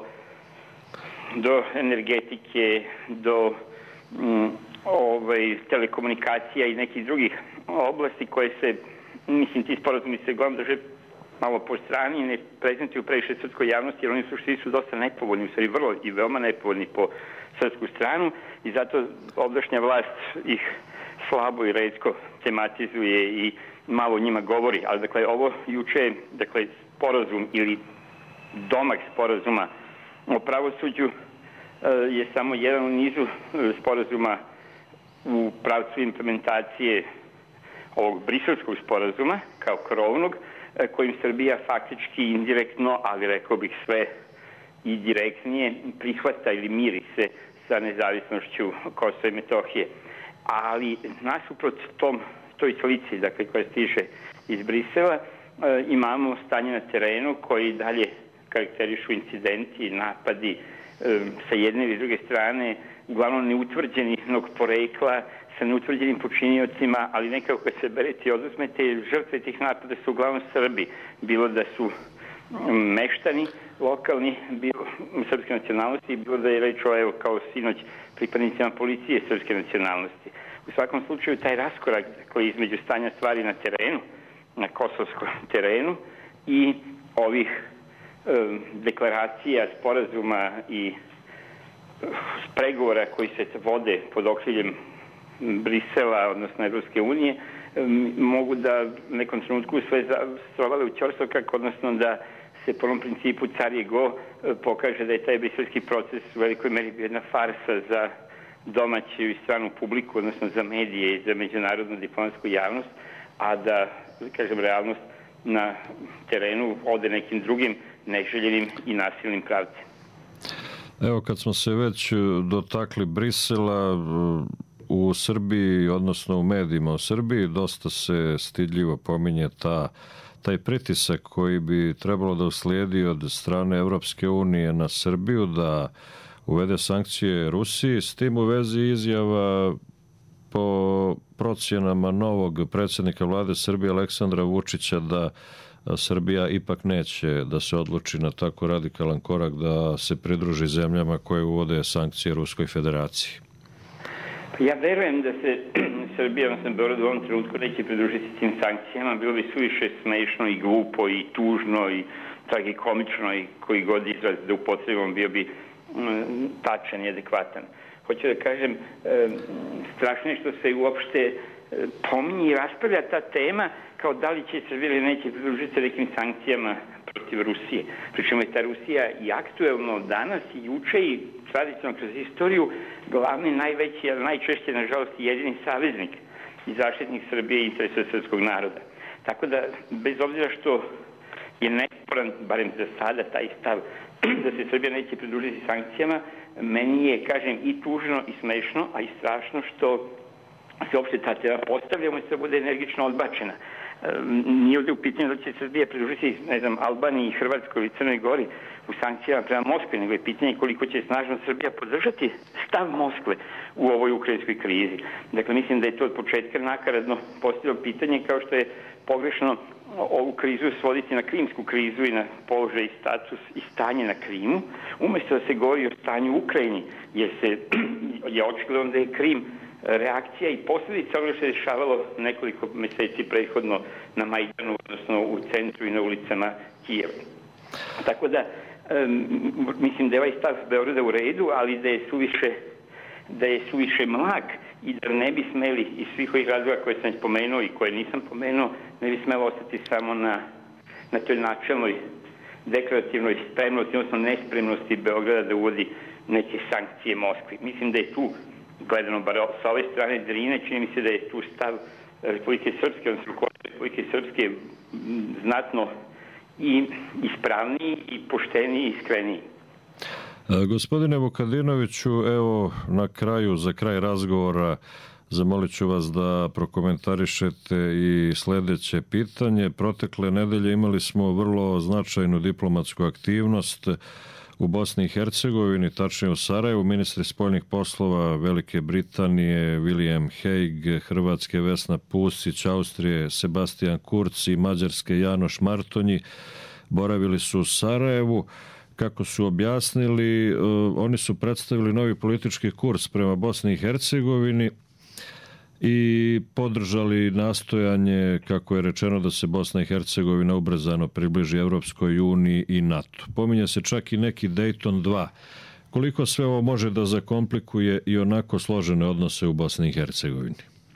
do energetike, do mm, ovaj, telekomunikacija i nekih drugih oblasti koje se, mislim, ti sporazumi se uglavnom drže malo po strani i ne prezentuju previše srpskoj javnosti, jer oni su suštini su dosta nepovoljni, u stvari vrlo i veoma nepovoljni po srpsku stranu i zato ovdašnja vlast ih slabo i retko tematizuje i malo njima govori. Ali dakle, ovo juče, dakle, sporazum ili domak sporazuma o pravosuđu je samo jedan u nizu sporazuma u pravcu implementacije ovog briselskog sporazuma kao krovnog, kojim Srbija faktički indirektno, ali rekao bih sve i direktnije, prihvata ili miri se sa nezavisnošću Kosova i Metohije. Ali nasuprot tom, toj slici, dakle, koja stiže iz Brisela, imamo stanje na terenu koji dalje karakterišu incidenti, napadi sa jedne ili druge strane, uglavnom neutvrđenog porekla, sa neutvrđenim počiniocima, ali nekako kad se berete i oduzmete, žrtve tih napada su uglavnom Srbi, bilo da su meštani lokalni, bilo srpske nacionalnosti, bilo da je reč o, evo, kao sinoć, pripadnicima policije srpske nacionalnosti. U svakom slučaju, taj raskorak koji je između stanja stvari na terenu, na kosovskom terenu i ovih e, deklaracija, sporazuma i pregovora koji se vode pod okriljem Brisela, odnosno Evropske unije, mogu da u nekom trenutku sve strovale u ćorsokak, odnosno da se po onom principu car je go pokaže da je taj briselski proces u velikoj meri bio jedna farsa za domaću i stranu publiku, odnosno za medije i za međunarodnu diplomatsku javnost, a da, kažem, realnost na terenu ode nekim drugim neželjenim i nasilnim pravcem. Evo, kad smo se već dotakli Brisela, u Srbiji, odnosno u medijima u Srbiji, dosta se stidljivo pominje ta, taj pritisak koji bi trebalo da uslijedi od strane Evropske unije na Srbiju da uvede sankcije Rusiji. S tim u vezi izjava po procjenama novog predsjednika vlade Srbije Aleksandra Vučića da Srbija ipak neće da se odluči na tako radikalan korak da se pridruži zemljama koje uvode sankcije Ruskoj federaciji? Ja verujem da se Srbija, odnosno Beograd u ovom trenutku neće pridružiti tim sankcijama. Bilo bi suviše smešno i glupo i tužno i tragikomično i koji god izraz da upotrebimo bio bi m, tačan i adekvatan. Hoću da kažem, e, strašno je što se uopšte e, pominje i raspravlja ta tema kao da li će Srbija ili neće pridružiti nekim sankcijama protiv Rusije. Pričemu je ta Rusija i aktuelno danas i juče i tradicionalno kroz istoriju glavni, najveći, ali najčešće, nažalost, jedini saveznik i zaštitnik Srbije i interesa srpskog naroda. Tako da, bez obzira što je nesporan, barem za sada, taj stav da se Srbija neće pridružiti sankcijama, meni je, kažem, i tužno i smešno, a i strašno što se uopšte ta tema postavlja, umjesto da bude energično odbačena. Nije ovdje u pitanju da će Srbija pridružiti, ne znam, Albaniji, Hrvatskoj ili Crnoj Gori u sankcijama prema Moskvi, nego je pitanje koliko će snažno Srbija podržati stav Moskve u ovoj ukrajinskoj krizi. Dakle, mislim da je to od početka nakaradno postavljeno pitanje, kao što je pogrešno ovu krizu svoditi na krimsku krizu i na položaj i status i stanje na Krimu, umjesto da se govori o stanju u Ukrajini, jer se je očigledno da je Krim reakcija i posljedica onoga što se dešavalo nekoliko meseci prethodno na Majdanu, odnosno u centru i na ulicama Kijeva. Tako da, um, mislim da je ovaj stav Beograda u redu, ali da je suviše, da je suviše mlak i da ne bi smeli iz svih ovih razloga koje sam spomenuo i koje nisam pomenuo, ne bi smelo ostati samo na, na toj načelnoj deklarativnoj spremnosti, odnosno nespremnosti Beograda da uvodi neke sankcije Moskvi. Mislim da je tu gledano bar sa ove strane Drine, čini mi se da je tu stav Republike Srpske, odnosno Republike Srpske znatno i ispravniji i pošteniji i iskreniji. Gospodine Vukadinoviću, evo na kraju, za kraj razgovora, zamolit ću vas da prokomentarišete i sljedeće pitanje. Protekle nedelje imali smo vrlo značajnu diplomatsku aktivnost u Bosni i Hercegovini, tačnije u Sarajevu. Ministri spoljnih poslova Velike Britanije William Hague, Hrvatske Vesna Pusić, Austrije Sebastian Kurz i Mađarske Janoš Martonji boravili su u Sarajevu. Kako su objasnili, oni su predstavili novi politički kurs prema Bosni i Hercegovini i podržali nastojanje, kako je rečeno, da se Bosna i Hercegovina ubrzano približi Evropskoj uniji i NATO. Pominje se čak i neki Dayton dva. Koliko sve ovo može da zakomplikuje i onako složene odnose u Bosni i Hercegovini?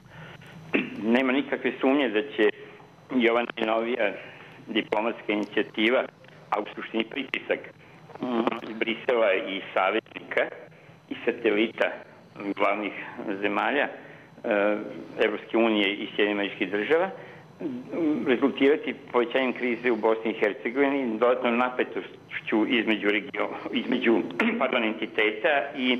Nema nikakve sumnje da će i ova najnovija diplomatska inicijativa, a u suštini pritisak iz Brisela i saveznika i satelita glavnih zemalja Evropske unije i Sjedinjenih Američkih Država rezultirati povećanjem krize u Bosni i Hercegovini, dodatnom napetošću između, region, između pardon, entiteta i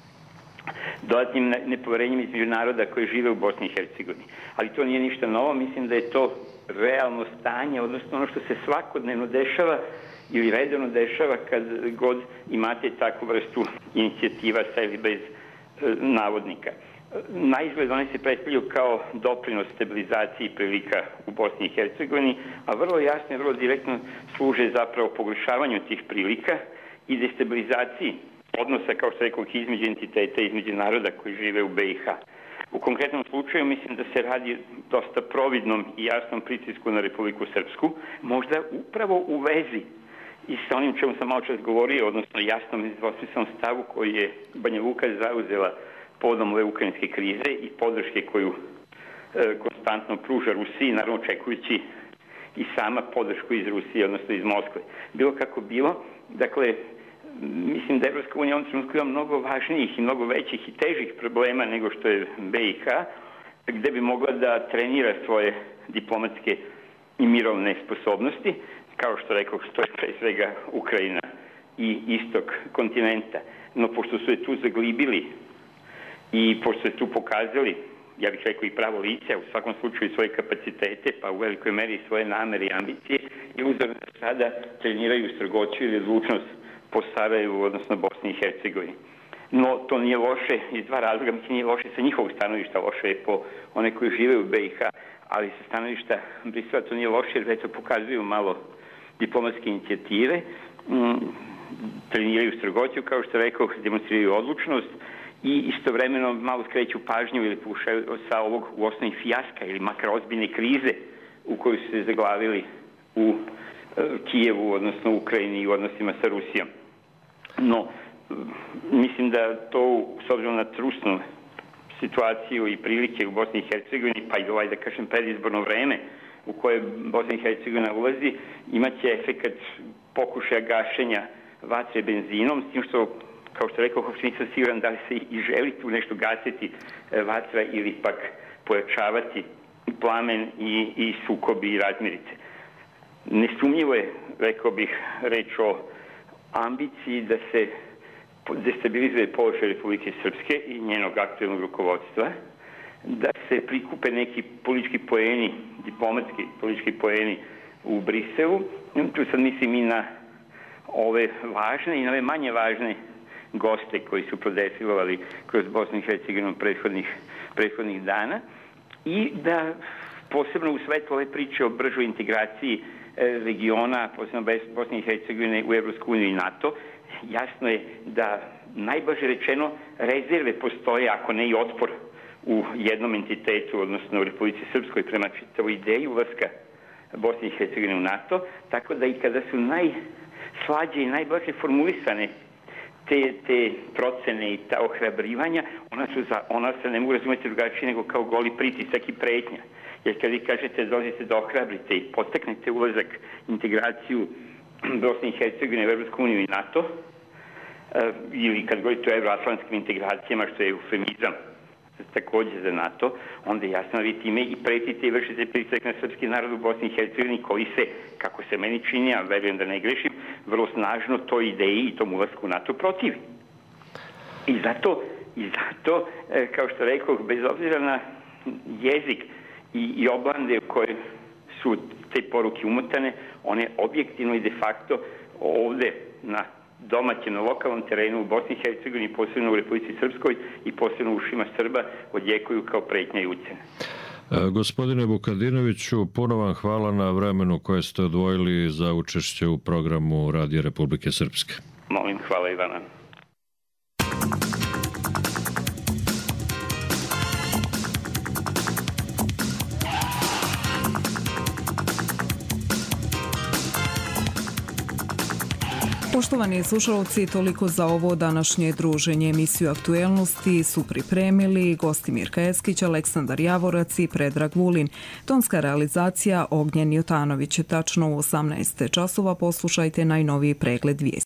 dodatnim nepoverenjem između naroda koji žive u Bosni i Hercegovini. Ali to nije ništa novo, mislim da je to realno stanje, odnosno ono što se svakodnevno dešava ili redovno dešava kad god imate takvu vrstu inicijativa sa ili bez e, navodnika. Na izgled one se predstavljaju kao doprinos stabilizaciji prilika u Bosni i Hercegovini, a vrlo jasno i vrlo direktno služe zapravo pogoršavanju tih prilika i destabilizaciji odnosa, kao što rekao, između entiteta i između naroda koji žive u B i H. U konkretnom slučaju mislim da se radi dosta providnom i jasnom pritisku na Republiku Srpsku, možda upravo u vezi i sa onim čemu sam malo čas govorio, odnosno jasnom i dvosmislenom stavu koji je Banja Luka zauzela povodom ove ukrajinske krize i podrške koju e, konstantno pruža Rusiji, naravno očekujući i sama podršku iz Rusije, odnosno iz Moskve. Bilo kako bilo, dakle, mislim da Evropska unija on trenutku ima mnogo važnijih i mnogo većih i težih problema nego što je B i H, gde bi mogla da trenira svoje diplomatske i mirovne sposobnosti, kao što rekao, što je pre svega Ukrajina i istok kontinenta. No, pošto su je tu zaglibili i pošto su tu pokazali, ja bih rekao i pravo lice, u svakom slučaju svoje kapacitete, pa u velikoj meri svoje namere i ambicije, i uzorno da sada treniraju strgoću ili odlučnost po Sarajevu, odnosno Bosni i Hercegovini. No, to nije loše iz dva razloga, mislim nije loše sa njihovog stanovišta, loše je po one koji žive u B i H, ali sa stanovišta Brisela to nije loše, jer već to pokazuju malo diplomatske inicijative, treniraju strogoću, kao što rekao, demonstriraju odlučnost i istovremeno malo skreću pažnju ili pokušaju sa ovog u osnovi fijaska ili makar ozbiljne krize u koju su se zaglavili u Kijevu, odnosno u Ukrajini i u odnosima sa Rusijom. No, mislim da to, s obzirom na trusnu situaciju i prilike u Bosni i Hercegovini, pa i ovaj, da kažem, predizborno vreme u koje Bosna i Hercegovina ulazi, imaće efekat pokušaja gašenja vatre benzinom, s tim što, kao što rekao, uopšte nisam siguran da li se i želi tu nešto gasiti vatra ili pak pojačavati plamen i, i sukobi i razmirice. Nesumnjivo je, rekao bih, reč o ambiciji da se destabilizuje položaj Republike Srpske i njenog aktuelnog rukovodstva, da se prikupe neki politički poeni, diplomatski politički poeni u Briselu. Tu sad mislim i na ove važne i na ove manje važne goste koji su prodefilovali kroz Bosnu i Hercegovinu prethodnih, prethodnih dana i da posebno u svetlu ove priče o bržoj integraciji regiona, posebno Bosne i Hercegovine u Evropsku uniju i NATO, jasno je da najbliže rečeno rezerve postoje, ako ne i otpor u jednom entitetu, odnosno u Republici Srpskoj prema čitavoj ideji ulaska Bosne i Hercegovine u NATO, tako da i kada su najslađe i najbliže formulisane te, te procene i ta ohrabrivanja, ona, su za, ona se ne mogu razumjeti drugačije nego kao goli pritisak i pretnja. Jer kad vi kažete dolazite da ohrabrite i potaknete ulazak, integraciju Bosne i Hercegovine u Evropsku uniju i NATO, ili kad govorite o evroatlantskim integracijama, što je eufemizam također za NATO, onda je jasno da vi time i pretite i vršite pritisak na srpski narod u Bosni i Hercegovini, koji se, kako se meni čini, a verujem da ne grešim, vrlo snažno toj ideji i tom ulasku u NATO protivi. I zato, i zato kao što rekao, bez obzira na jezik i, i oblande u kojoj su te poruke umotane, one objektivno i de facto ovde na domaćem, na lokalnom terenu u Bosni i Hercegovini, posebno u Republici Srpskoj i posebno u ušima Srba, odjekuju kao pretnja i ucene. E, gospodine Vukadinoviću, puno vam hvala na vremenu koje ste odvojili za učešće u programu Radija Republike Srpske. Molim, hvala Ivana. Poštovani slušalci, toliko za ovo današnje druženje. Emisiju Aktuelnosti su pripremili gosti Mirka Eskić, Aleksandar Javorac i Predrag Vulin. Tonska realizacija Ognjen Jotanović. Tačno u osamnaest časova poslušajte najnoviji pregled vijesti.